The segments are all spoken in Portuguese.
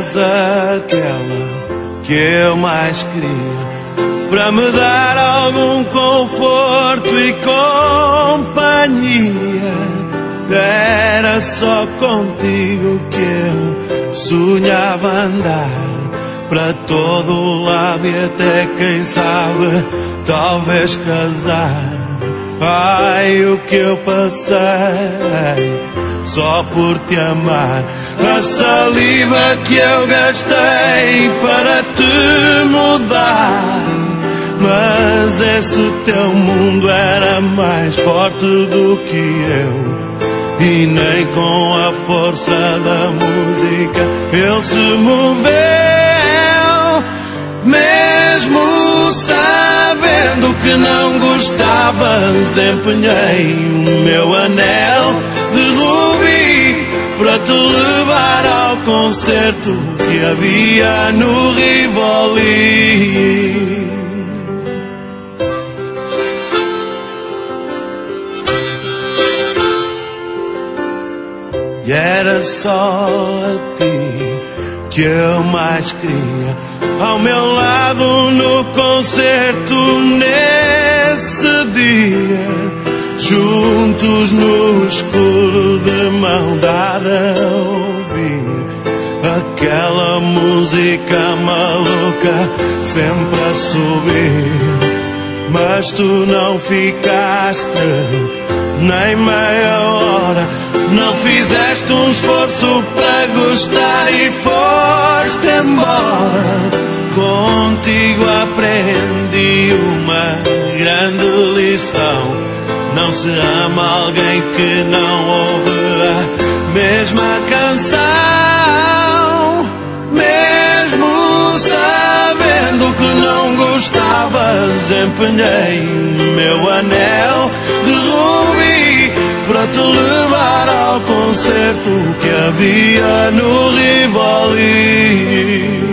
és aquela que eu mais queria, para me dar algum conforto e companhia. Era só contigo que eu sonhava andar, para todo o lado e até, quem sabe, talvez casar. Ai, o que eu passei só por te amar, a saliva que eu gastei para te mudar. Mas esse teu mundo era mais forte do que eu, e nem com a força da música ele se moveu. Mesmo sabendo que não gostavas, empenhei o meu anel de rubi para te levar ao concerto que havia no Rivoli. E era só a ti que eu mais queria, ao meu lado no concerto nesse dia, juntos no escuro de mão dada a ouvir aquela música maluca sempre a subir. Mas tu não ficaste nem meia hora, não fizeste um esforço para gostar e foste embora. Contigo aprendi uma grande lição: não se ama alguém que não ouve a mesma canção. Mesmo sabendo que não gostavas, empenhei o meu anel de rubi para te levar ao concerto que havia no Rivoli.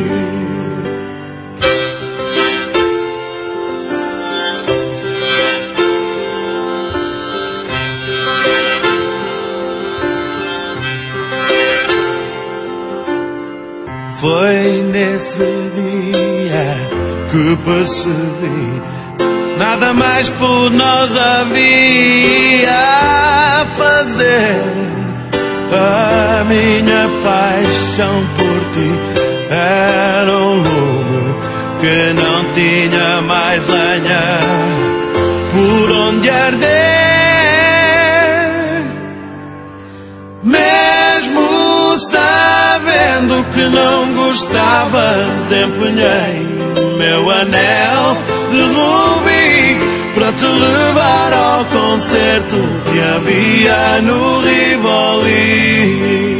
Foi nesse dia que percebi nada mais por nós havia a fazer. A minha paixão por ti era um lume que não tinha mais lenha por onde arder. Mesmo sabendo que não gostavas, empenhei o meu anel de rubi para te levar ao concerto que havia no Rivoli.